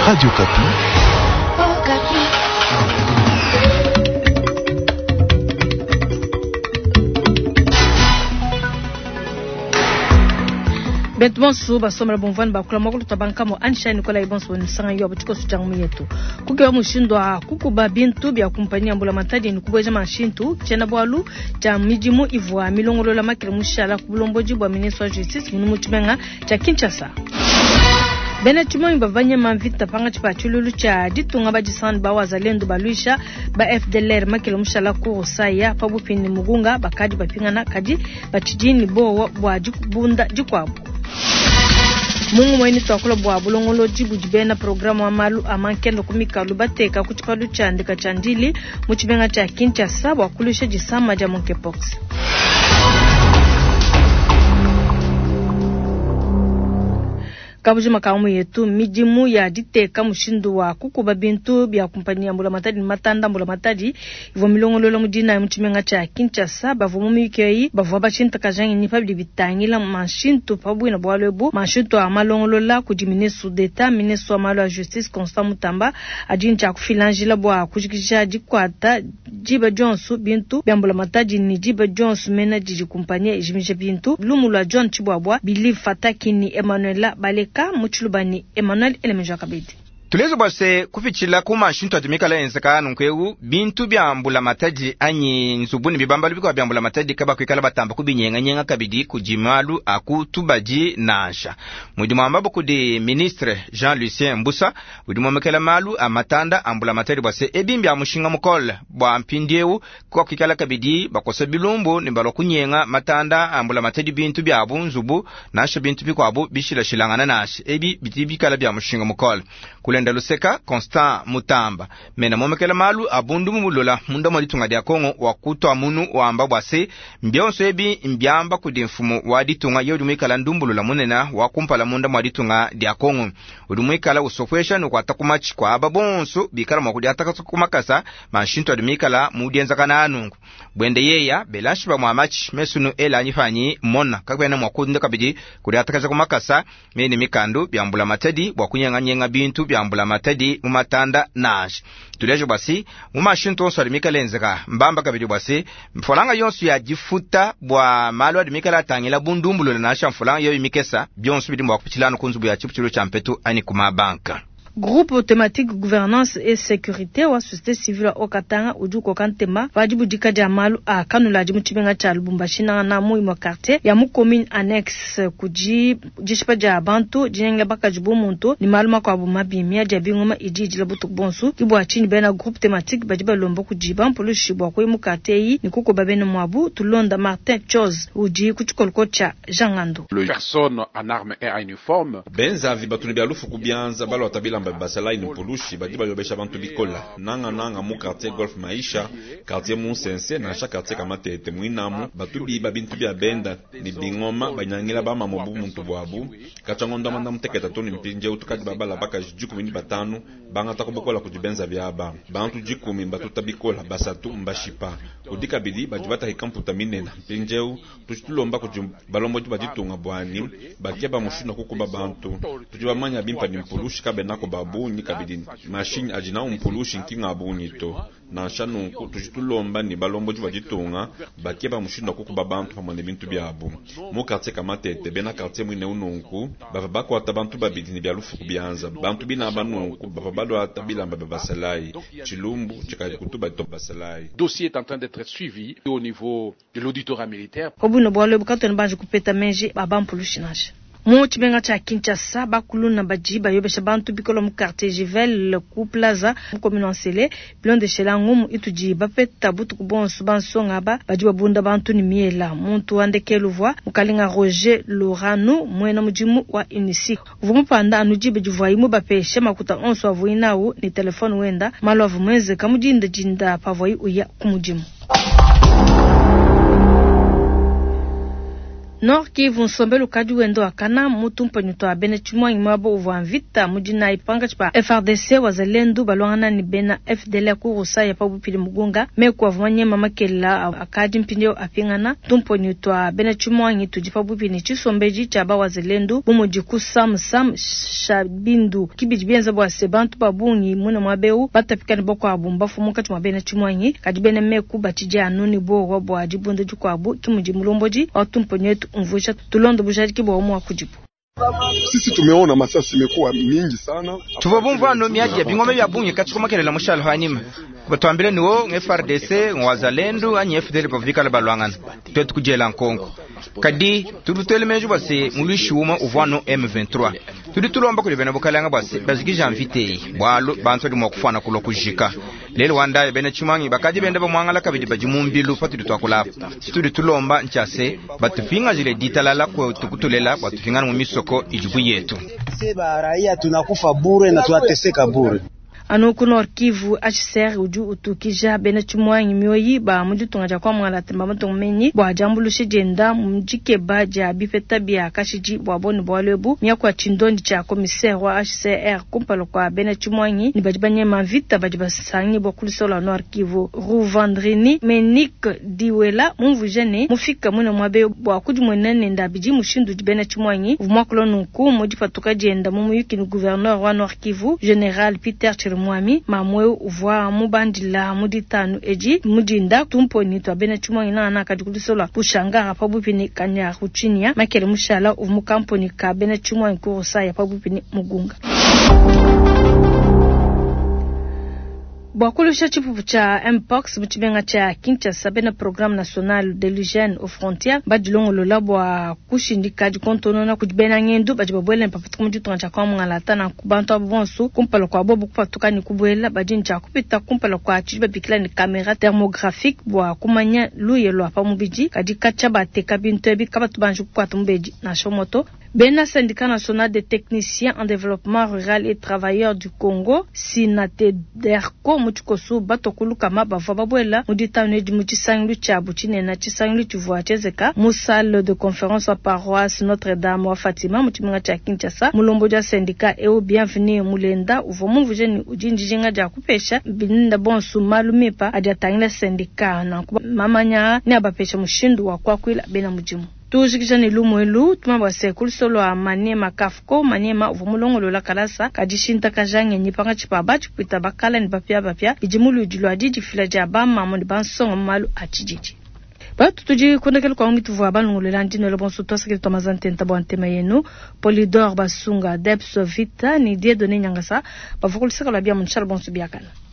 Radio Kapi. Betmonsu basomera bomvani bakula makulu tabanka mo Ansha Nicola Ibonso nisanga yo batiko sujangu yetu kukiwa mushindwa kukuba bintu bya kumpania mbula matadi nikubweja mashintu chena bwalu cha mijimu ivwa milongolo la makire mushala kubulomboji bwa ministre wa justice munu chimenga cha Kinshasa. Benetimo imbavanye mamvita panga chipachululu cha ditunga bajisan bawazalendo baluisha ba FDLR makile mushala kurusaya pabupini mugunga bakadi bapingana kaji bachijini bo bwa jikubunda jikwabo. Mungu mweni twakula bwa bulongolo jibujibena programu amalu amankendo kumika lubateka kuchipalu chandika chandili muchibenga cha Kinshasa wakulisha jisama ja monkeypox. Kabujima kaumu yetu mijimu ya diteka mushindu wa kukuba bintu bya kumpania mbula matadi matanda mbula matadi ivo milongolo mudina mchimenga cha Kinshasa bavumumikeyi bavwa bachinta kajangi ni pabli bitangila mashintu pabwina bwalebu mashintu amalongolo la kujiminesu d'etat minesu amalo ya justice Constant Mutamba ajincha kufilangila bwa kujikisha jikwata jiba Johnson bintu byambula matadi ni jiba Johnson mena jiji kumpania ijimisha bintu lumula John Chibwabwa Believe Fatakini Emmanuela Baleka Muchulubani Emmanuel Elemenjo Kabedi. Tulezo bose kufichila kuma shinto atumikala enzaka nunkeu bintu byambula matadi anyi nzubuni bibambali biko byambula matadi kaba kwikala batamba kubinyenga kabidi kujimalu akutubaji nasha. Mudimu ambabu kudi ministre Jean-Lucien Mbusa mudimu amekela malu amatanda ambula matadi bose ebimbi amushinga mukol bwa mpindiewu kwa kwikala kabidi bakose bilumbu nimbalo kunyenga matanda ambula matadi bintu byabu nzubu nasha bintu biko abu bishila shilangana nasha ebi bitibikala byamushinga mukol Luseka Constant Mutamba mena momekela malu abundu mumulola munda mwaditunga dia Kongo wakutwa munu wamba bwase mbionso ebi mbyamba kudimfumu waditunga yodumikala ndumbulula munena wakumpala munda mwaditunga dia Kongo udumikala usofwesha nukwatakumachi kwa ababonso bikala mwakudi atakakumakasa mashinto adumikala mudienza kana anungu bwende yeya belashiba mwamachi mesunu ela anyifanyi mona kakwena mwakundi kabidi kudi atakakumakasa meni mikandu byambula matadi wakunyenga bintu byambula matadi mumatanda nash tulejo basi mumashinto so alimikala enzeka mbamba kabidi basi mfolanga yonsu ya jifuta bwa malu adimikala tangila bundumbulo nasha mfolanga yo imikesa byonsu bidimwa kupichilano kunzubu ya chipuchilo cha mpetu ani kuma banka. Groupe thématique gouvernance et sécurité wa société civile au Katanga ujuko kantema wajibu dikaja malu a kanula jimu chibenga cha Lubumbashi na mu quartier ya mu commune annexe kuji jishipaja bantu jinenga baka jibu muntu ni maluma kwa bumabi mia jabingoma ijiji la butu bonsu kibwa chini bena groupe thématique bajiba lombo kujiba mpolo shibwa kwa mu quartier yi ni kuko babene mwabu tulonda Martin Chose uji kuchikolkocha Jangando. Personne en armes et en uniforme benza vibatuni bya lufu kubyanza balo watabila basalai nupulushi badiba yobesha bantu bikola nanga mu quartier Golf Maisha quartier Musense na chaque quartier kamatete muinamu batubi babintu bya benda ni bingoma banyangila bama mobu muntu bwabu kachangondo manda muteketa toni mpinje utukadi babala baka jikumi batanu banga takubokola kujibenza byaba bantu jikumi batuta bikola basatu mbashipa kudika bidi bajibata hikamputa minena mpinjeu tuchitulomba kujibalombo jibajitunga bwani bakeba mushina kukuba bantu tujibamanya bimpa ni mpulushi kabenako babuni kabidini machine ajina umpulushi nkinga abuni to na shanu tujitulomba ni balombo jibajitunga bakeba mushina kukuba bantu pamone bintu byabo mu quartier kamatete bena quartier mwine ununku bavabako atabantu babidini byalufu kubyanza bantu bina abanunku bavabado atabila mbabasalai chilumbu chikaje kutuba to basalai. Dossier est en train d'être suivi au niveau de l'auditorat militaire. Obuno bwalo bukatoni banje kupeta menji babampulushi nasha. Mochi benga cha Kinshasa bakuluna bajiba yobesha bantu bikolo mu quartier Jivel ku plaza mu commune Nsele plan de Shelangumu itujiba peta butu kubonso bansonga ba bajiba bunda bantu ni miela muntu andekeluvwa mukalinga Roger Lorano mwena mujimu wa Inisi vumupanda anujibe juvaimu bapeshe makuta onso avuinawo ni telefone wenda malo avumweze kamujinda jinda pavoi uya kumujimu. Nord Kivu Nsombelu kadi wendo akana mutu mpanyuto abene chumwa imabo uva vita mujina ipanga chipa FRDC wazalendo balwangana ni bena FDL kurusa ya pabu pili mugunga meku avumanye mamakela akadi mpindio apingana tumpanyuto abene chumwa ngitu jipabu pili chisombeji chaba wazalendo bumujiku sam shabindu kibijibenza bwa sebantu babungi muna mwabeu batapikani boko abumba fumuka chuma bene chumwa ngi kadi bene meku batija anuni bo bwa ajibundo jukwabu kimuji mulomboji tumpanyuto mvusha tulondo bushari kibo omwa kujibu. Sisi tumeona masasi imekuwa mingi sana. Tubabumva no miaje bingome bya bunye kachiko makelela mushalo hanyima. Batwambire niwo FRDC ngwazalendo anye FDL bavika balwangana. Twetu kujela nkongo. Kadi tubutelemeju base mulishuma uvano M23. Tulomba kuli bena bukalanga base bazikija invité. Bwalo bantu ndi mwakufana kulo kujika. Lelo wanda bene chumangi bakaje bende bamwangala kabidi bajimumbilu patu twakula. Tulomba nchase batufinga zile ditalala kwa tukutulela batufingana mu misoko ijubu yetu. Seba raia tunakufa bure na tunateseka bure. Anoku Nord Kivu HCR uju utukija bene chumwanyi myoyi ba muju tungaja kwa mwala temba mtonmenyi bwa jambulu shijenda mjike baja bifeta bia kashiji bwa boni bwalebu myakwa chindondi cha commissaire wa HCR kumpalo kwa bene chumwanyi ni bajibanye mavita bajibasanyi bwa kulisola Nord Kivu Ruvandrini Menik Diwela mvujene mufika muna mwabe bwa kujumwenene ndabiji mushindu bene chumwanyi vumwakulo nunku mujifatuka jenda mumuyuki ni gouverneur wa Nord Kivu General Peter Mwami mamwe uvwa mubandila muditanu eji mudinda tumponi to bene chumwa ina na kadikulisola pushanga pabupini kanya kuchinia makele mushala uvu kamponi ka bene chumwa nkurusa ya pabupini mugunga. Bwakulusha chipupu cha Mpox mchibenga cha Kinshasa bena programme national de l'hygiène aux frontières badilongo lola bwa kushindika dikontono na kujibena ngendu bajibabwele mpapatuku mjitu ncha kwa mngalata na kubantu abonsu kumpalo kwa bobu kupatuka ni kubwela bajincha kupita kumpalo kwa chijiba bikila ni kamera thermographique bwa kumanya luyelo apa mubiji kadikacha bateka bintu ebi kabatu banju kukwata mbeji na shomoto. Bena syndicat national des techniciens en développement rural et travailleurs du Congo SINATEDERCO muchikosu batokulu kama bava babwela muditane di muchisanglu cha buchine na chisanglu chuvwa chezeka musale de conférence à paroisse Notre-Dame wa Fatima muchiminga cha Kinshasa mulombo ja syndicat et bienvenue mulenda uvomu vujeni ujinjinga ja kupesha bininda bonsu malumipa adiatangila syndicat na mamanya ni abapesha mushindu wa kwa kwila bena mujimu. Tujikijani lumwelu tumamba sekulu solo a Maniema Kafko Maniema uvumulongolo la kalasa kadishinta kajange nyipanga chipaba chipita bakala ni bapya bijimulu ujilu adiji filaja bama mondi bansongo malu achijiji. Batu tuji kondakelu kwa ungitu vwa balungulu landino le bonsu tosa kito mazante ntabo antema yenu Polydor Basunga Debso Vita ni die done nyangasa bavukulu seka la bia munchal bonsu biakana.